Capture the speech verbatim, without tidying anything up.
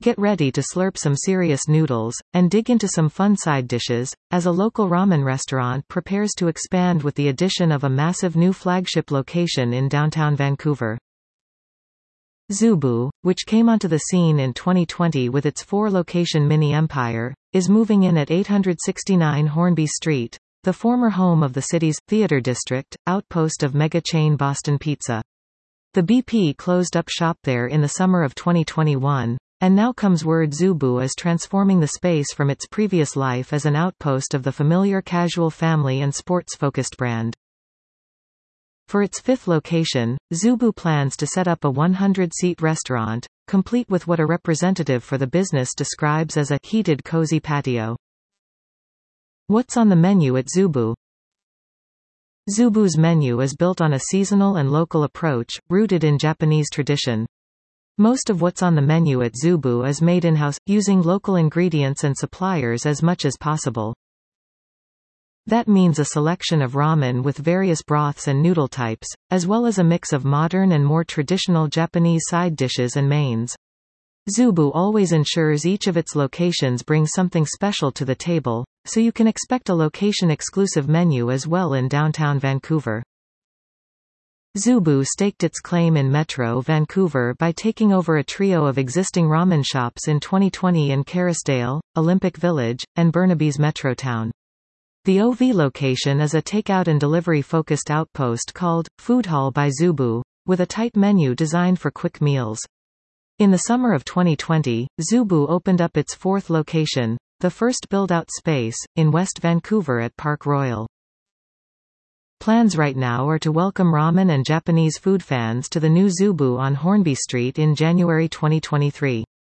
Get ready to slurp some serious noodles, and dig into some fun side dishes, as a local ramen restaurant prepares to expand with the addition of a massive new flagship location in downtown Vancouver. Zubu, which came onto the scene in twenty twenty with its four-location mini-empire, is moving in at eight sixty-nine Hornby Street, the former home of the city's theater district, outpost of mega-chain Boston Pizza. The B P closed up shop there in the summer of twenty twenty-one, and now comes word Zubu is transforming the space from its previous life as an outpost of the familiar casual family and sports-focused brand. For its fifth location, Zubu plans to set up a one hundred seat restaurant, complete with what a representative for the business describes as a heated cozy patio. What's on the menu at Zubu? Zubu's menu is built on a seasonal and local approach, rooted in Japanese tradition. Most of what's on the menu at Zubu is made in-house, using local ingredients and suppliers as much as possible. That means a selection of ramen with various broths and noodle types, as well as a mix of modern and more traditional Japanese side dishes and mains. Zubu always ensures each of its locations brings something special to the table, so you can expect a location-exclusive menu as well in downtown Vancouver. Zubu staked its claim in Metro Vancouver by taking over a trio of existing ramen shops in twenty twenty in Kerrisdale, Olympic Village, and Burnaby's Metrotown. The O V location is a takeout and delivery-focused outpost called Food Hall by Zubu, with a tight menu designed for quick meals. In the summer of twenty twenty, Zubu opened up its fourth location, the first build-out space, in West Vancouver at Park Royal. Plans right now are to welcome ramen and Japanese food fans to the new Zubu on Hornby Street in January twenty twenty-three.